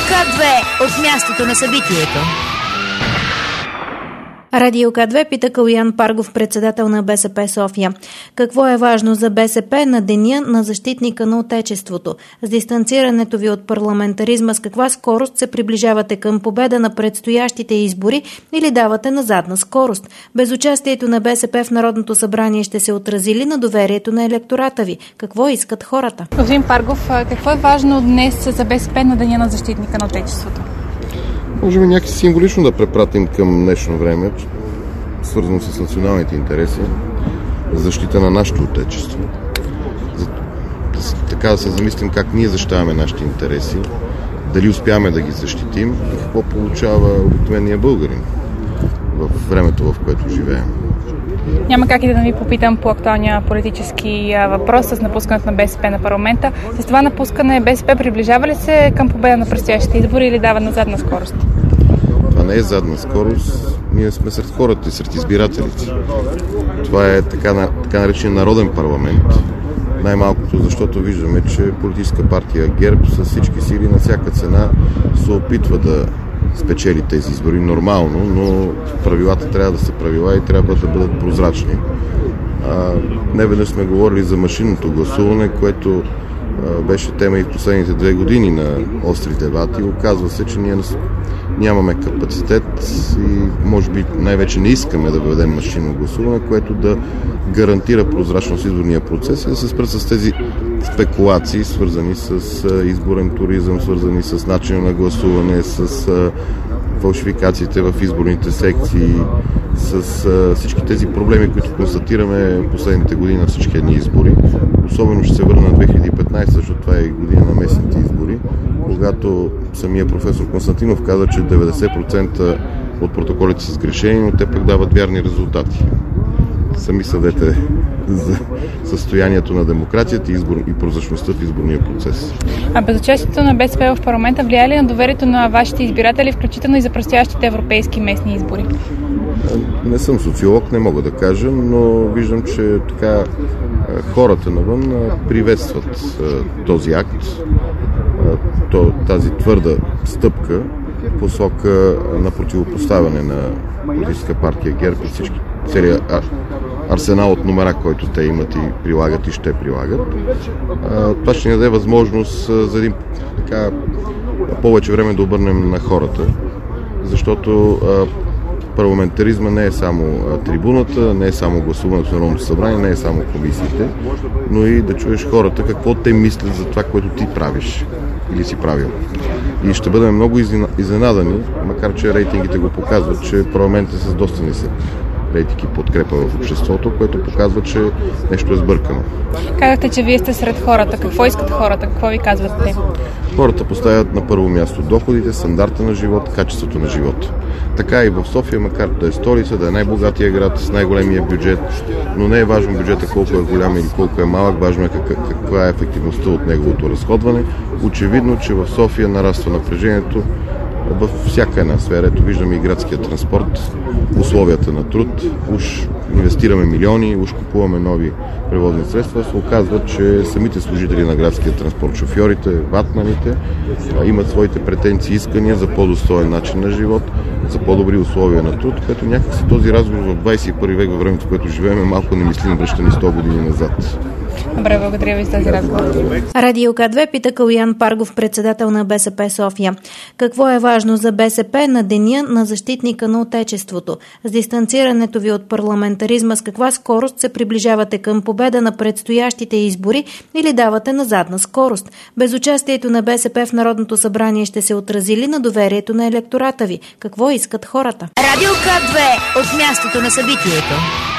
К2 от мястото на събитието. Радио К2 пита Калоян Паргов, председател на БСП София. Какво е важно за БСП на Деня на защитника на Отечеството? С дистанцирането ви от парламентаризма, с каква скорост се приближавате към победа на предстоящите избори или давате на задна скорост? Без участието на БСП в Народното събрание ще се отрази ли на доверието на електората ви? Какво искат хората? Господин Паргов, какво е важно днес за БСП на Деня на защитника на Отечеството? Можем някакси символично да препратим към днешно време, свързано с националните интереси, защита на нашето отечество. Така да се замислим как ние защитаваме нашите интереси, дали успяваме да ги защитим и какво получава обикновения българин в времето, в което живеем. Няма как и да ви попитам по актуалния политически въпрос с напускането на БСП на парламента. С това напускане БСП приближава ли се към победа на предстоящите избори или дава на задна скорост? Това не е задна скорост. Ние сме сред хората и сред избирателите. Това е така наречен народен парламент. Най-малкото, защото виждаме, че политическа партия ГЕРБ с всички сили на всяка цена се опитва да спечели тези избори нормално, но правилата трябва да са правила и трябва да бъдат прозрачни. Не веднъж сме говорили за машинното гласуване, което беше тема и в последните 2 години на остри дебати. Оказва се, че ние нямаме капацитет и може би най-вече не искаме да въведем машинно гласуване, което да гарантира прозрачност в изборния процес и да се спрат с тези спекулации, свързани с изборен туризъм, свързани с начина на гласуване, с фалшификациите в изборните секции, с всички тези проблеми, които констатираме в последните години на всички едни избори. Особено ще се върна на 2015, защото това е година на местните избори, когато самия професор Константинов каза, че 90% от протоколите са сгрешени, но те пък дават вярни резултати. Сами съдете за състоянието на демокрацията и прозрачността в изборния процес. А без участието на БСП в парламента влияе ли на доверието на вашите избиратели, включително и за предстоящите европейски местни избори? Не съм социолог, не мога да кажа, но виждам, че така хората навън приветстват този акт, тази твърда стъпка в посока на противопоставяне на политическа партия ГЕРБ и целият арсенал от номера, който те имат и прилагат и ще прилагат. Това ще ни даде възможност за един повече време да обърнем на хората, защото парламентаризма не е само трибуната, не е само гласуването в Народното събрание, не е само комисиите, но и да чуеш хората какво те мислят за това, което ти правиш или си правил. И ще бъдем много изненадани, макар че рейтингите го показват, че парламентът е с доста нисък рейтинги подкрепа в обществото, което показва, че нещо е сбъркано. Казахте, че вие сте сред хората. Какво искат хората? Какво ви казват те? Хората поставят на първо място доходите, стандарта на живот, качеството на живота. Така и в София, макар да е столица, да е най-богатия град с най-големия бюджет, но не е важно бюджета колко е голям или колко е малък, важно е каква е ефективността от неговото разходване. Очевидно, че в София нараства напрежението във всяка една сфера. Ето виждаме и градския транспорт, условията на труд, уж инвестираме милиони, уж купуваме нови превозни средства. Се оказва, че самите служители на градския транспорт, шофьорите, ватманите, имат своите претенции и искания за по-достоен начин на живот, за по-добри условия на труд, като някакси този разговор в 21 век, във времето, в което живеем, е малко немислим, връщани 100 години назад. Добре, благодаря ви за този разговор. Радио К2 пита Калоян Паргов, председател на БСП София. Какво е важно за БСП на Деня на защитника на Отечеството? С дистанцирането ви от парламентаризма, с каква скорост се приближавате към победа на предстоящите избори или давате на задна скорост? Без участието на БСП в Народното събрание ще се отрази ли на доверието на електората ви? Какво искат хората? Радио К2 от мястото на събитието.